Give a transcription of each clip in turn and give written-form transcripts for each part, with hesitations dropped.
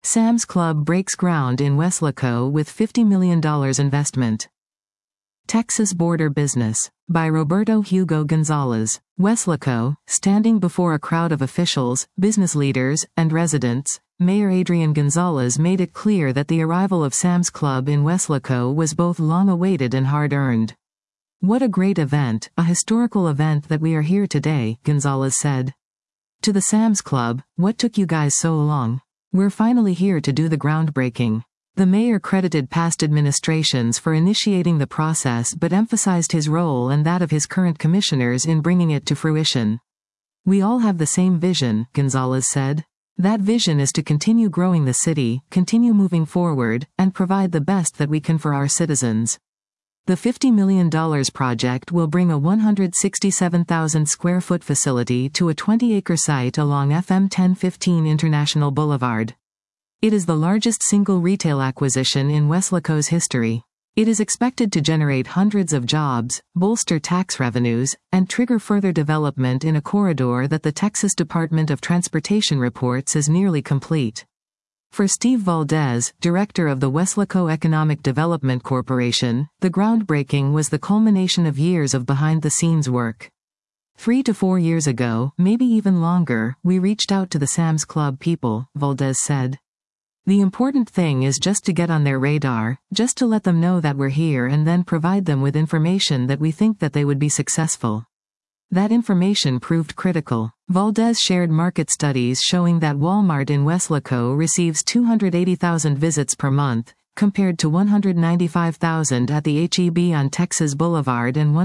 Sam's Club breaks ground in Weslaco with $50 million investment. Texas Border Business. By Roberto Hugo Gonzalez. Weslaco, standing before a crowd of officials, business leaders, and residents, Mayor Adrian Gonzalez made it clear that the arrival of Sam's Club in Weslaco was both long-awaited and hard-earned. "What a great event, a historical event that we are here today," Gonzalez said. To the Sam's Club, "What took you guys so long? We're finally here to do the groundbreaking." The mayor credited past administrations for initiating the process but emphasized his role and that of his current commissioners in bringing it to fruition. "We all have the same vision," Gonzalez said. "That vision is to continue growing the city, continue moving forward, and provide the best that we can for our citizens." The $50 million project will bring a 167,000 square foot facility to a 20-acre site along FM 1015 International Boulevard. It is the largest single retail acquisition in Weslaco's history. It is expected to generate hundreds of jobs, bolster tax revenues, and trigger further development in a corridor that the Texas Department of Transportation reports is nearly complete. For Steve Valdez, director of the Weslaco Economic Development Corporation, the groundbreaking was the culmination of years of behind-the-scenes work. 3 to 4 years ago, maybe even longer, we reached out to the Sam's Club people, Valdez said. "The important thing is just to get on their radar, just to let them know that we're here and then provide them with information that we think that they would be successful." That information proved critical. Valdez shared market studies showing that Walmart in Weslaco receives 280,000 visits per month, compared to 195,000 at the H-E-B on Texas Boulevard and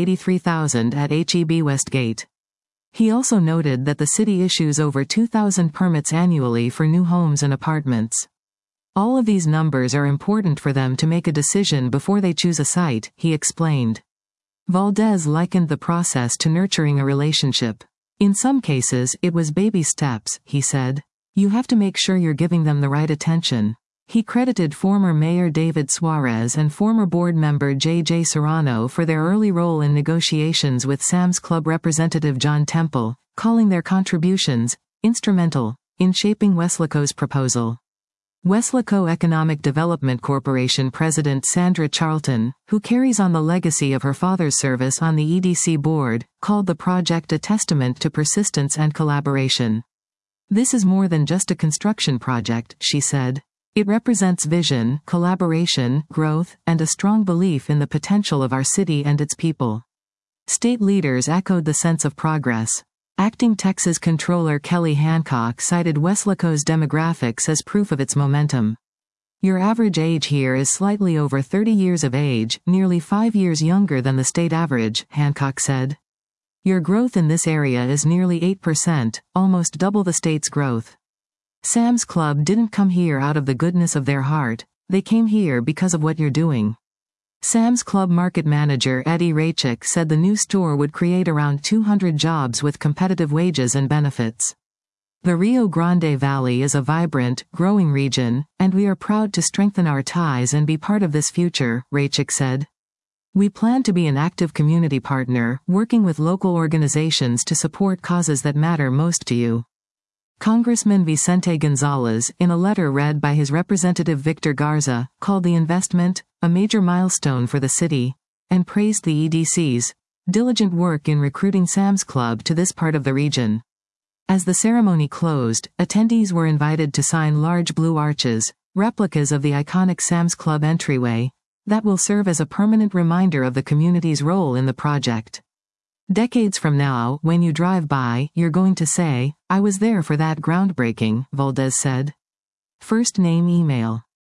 183,000 at H-E-B Westgate. He also noted that the city issues over 2,000 permits annually for new homes and apartments. All of these numbers are important for them to make a decision before they choose a site, he explained. Valdez likened the process to nurturing a relationship. "In some cases, it was baby steps," he said. "You have to make sure you're giving them the right attention." He credited former Mayor David Suarez and former board member J.J. Serrano for their early role in negotiations with Sam's Club representative John Temple, calling their contributions instrumental in shaping Weslaco's proposal. Weslaco Economic Development Corporation President Sandra Charlton, who carries on the legacy of her father's service on the EDC board, called the project a testament to persistence and collaboration. "This is more than just a construction project," she said. "It represents vision, collaboration, growth, and a strong belief in the potential of our city and its people." State leaders echoed the sense of progress. Acting Texas Controller Kelly Hancock cited Weslaco's demographics as proof of its momentum. "Your average age here is slightly over 30 years of age, nearly 5 years younger than the state average," Hancock said. "Your growth in this area is nearly 8%, almost double the state's growth. Sam's Club didn't come here out of the goodness of their heart, they came here because of what you're doing." Sam's Club market manager Eddie Raychik said the new store would create around 200 jobs with competitive wages and benefits. "The Rio Grande Valley is a vibrant, growing region, and we are proud to strengthen our ties and be part of this future," Raychik said. "We plan to be an active community partner, working with local organizations to support causes that matter most to you." Congressman Vicente Gonzalez, in a letter read by his representative Victor Garza, called the investment a major milestone for the city, and praised the EDC's diligent work in recruiting Sam's Club to this part of the region. As the ceremony closed, attendees were invited to sign large blue arches, replicas of the iconic Sam's Club entryway, that will serve as a permanent reminder of the community's role in the project. "Decades from now, when you drive by, you're going to say, 'I was there for that groundbreaking,'" Valdez said. First name email.